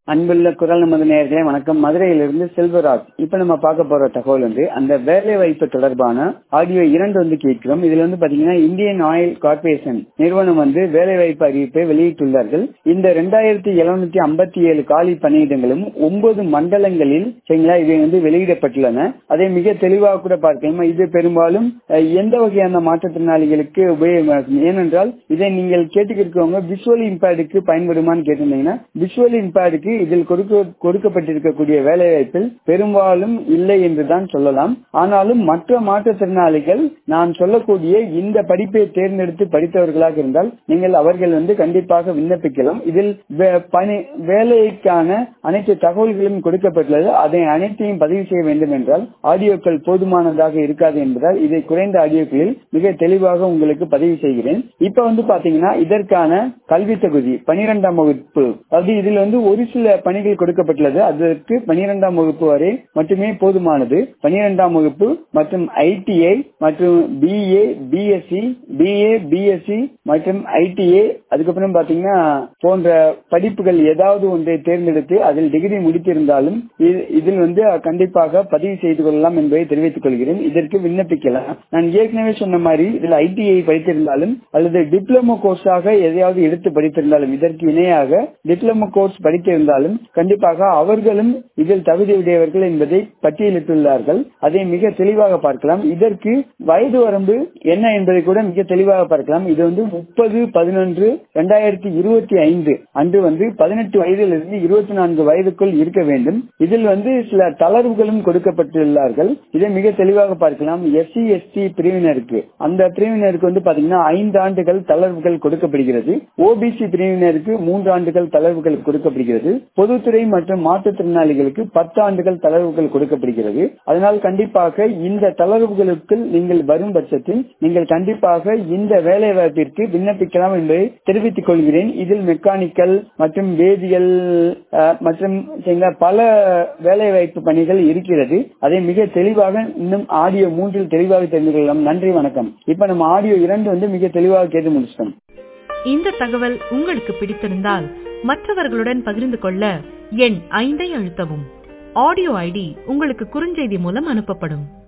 அன்புள்ள குரல் நமது நேயர்களே வணக்கம். மதுரையிலிருந்து செல்வராஜ். இப்ப நம்ம பார்க்க போற தகவல் அந்த வேலை வாய்ப்பு தொடர்பான ஆடியோ 2 கேட்கிறோம். இதுல பாத்தீங்கன்னா இந்தியன் ஆயில் கார்பரேஷன் நிறுவனம் வேலை வாய்ப்பு அறிவிப்பை வெளியிட்டுள்ளார்கள். இந்த 2757 காலி பணியிடங்களும் 9 மண்டலங்களில் சரிங்களா இவை வெளியிடப்பட்டுள்ளன. அதை மிக தெளிவாக கூட பார்க்கலாம். இது பெரும்பாலும் எந்த வகையான மாற்றுத்திறனாளிகளுக்கு உபயோகமாகும். ஏனென்றால் இதை நீங்கள் கேட்டுக்கிறவங்க விஷுவல் இம்பேர்டுக்கு பயன்படுமான்னு கேட்டிருந்தீங்கன்னா விஷுவல் இம்பேர்டுக்கு இதில் கொடுக்கப்பட்டிருக்கக்கூடிய வேலை வாய்ப்பில் பெரும்பாலும் இல்லை என்றுதான் சொல்லலாம். ஆனாலும் மற்ற மாற்றுத்திறனாளிகள் நான் சொல்லக்கூடிய இந்த படிப்பை தேர்ந்தெடுத்து படித்தவர்களாக இருந்தால் நீங்கள் அவர்கள் கண்டிப்பாக விண்ணப்பிக்கலாம். இதில் வேலைக்கான அனைத்து தகவல்களும் கொடுக்கப்பட்டுள்ளது. அதை அனைத்தையும் பதிவு செய்ய வேண்டும் என்றால் ஆடியோக்கள் போதுமானதாக இருக்காது என்பதால் இதை குறைந்த ஆடியோக்களில் மிக தெளிவாக உங்களுக்கு பதிவு செய்கிறேன். இப்ப பாத்தீங்கன்னா இதற்கான கல்வி தகுதி 12ஆம் வகுப்பு. அது இதில் ஒரு சில பணிகள் கொடுக்கப்பட்டுள்ளது. அதற்கு 12ஆம் வகுப்பு வரை மட்டுமே போதுமானது. 12ஆம் வகுப்பு மற்றும் ஐடிஐ மற்றும் பிஏ, பிஎஸ்சி, பிஏ, பிஎஸ்சி மற்றும் ஐடிஐ அதுக்கப்புறம் பாத்தீங்கன்னா போன்ற படிப்புகள் ஏதாவது ஒன்றை தேர்ந்தெடுத்து அதில் டிகிரி முடித்திருந்தாலும் இதில் கண்டிப்பாக பதிவு செய்து கொள்ளலாம் என்பதை தெரிவித்துக் கொள்கிறேன். இதற்கு விண்ணப்பிக்கலாம். நான் ஏற்கனவே சொன்ன மாதிரி இதில் ஐடிஐ படித்திருந்தாலும் அல்லது டிப்ளமோ கோர்ஸாக எதையாவது எடுத்து படித்திருந்தாலும் இதற்கு இணையாக டிப்ளமோ கோர்ஸ் படித்திருந்தாலும் கண்டிப்பாக அவர்களும் இதில் தகுதியுடையவர்கள் என்பதை பட்டியலிட்டுள்ளார்கள். அதை மிக தெளிவாக பார்க்கலாம். இதற்கு வயது வரம்பு என்ன என்பதை கூட மிக தெளிவாக பார்க்கலாம். இது 30/11/2025 அன்று 18 வயதிலிருந்து 24 வயதுக்குள் இருக்க வேண்டும். இதில் சில தளர்வுகளும் கொடுக்கப்பட்டுள்ளார்கள். இதை மிக தெளிவாக பார்க்கலாம். எஸ்சி எஸ்டி பிரிவினருக்கு அந்த பிரிவினருக்கு பாத்தீங்கன்னா 5 ஆண்டுகள் தளர்வுகள் கொடுக்கப்படுகிறது. ஓபிசி பிரிவினருக்கு 3 ஆண்டுகள் தளர்வுகள் கொடுக்கப்படுகிறது. பொதுத்துறை மற்றும் மாற்றுத்திறனாளிகளுக்கு 10 ஆண்டுகள் தளர்வுகள் கொடுக்கப்படுகிறது. அதனால் கண்டிப்பாக இந்த தளர்வுகளுக்குள் நீங்கள் வரும் பட்சத்தில் நீங்கள் கண்டிப்பாக இந்த வேலை வாய்ப்பிற்கு விண்ணப்பிக்கலாம் என்பதை தெரிவித்துக் கொள்கிறேன். இதில் மெக்கானிக்கல் மற்றும் வேதியியல் மற்றும் பல வேலை வாய்ப்பு பணிகள் இருக்கிறது. அதை மிக தெளிவாக இன்னும் ஆடியோ 3 தெளிவாக தெரிந்து கொள்ளலாம். நன்றி, வணக்கம். இப்ப நம்ம ஆடியோ 2 மிக தெளிவாக கேட்டு முடிச்சிட்டோம். இந்த தகவல் உங்களுக்கு பிடித்திருந்தால் மற்றவர்களுடன் பகிர்ந்து கொள்ள எண் 5 அழுத்தவும். ஆடியோ ஐடி உங்களுக்கு குறுஞ்செய்தி மூலம் அனுப்பப்படும்.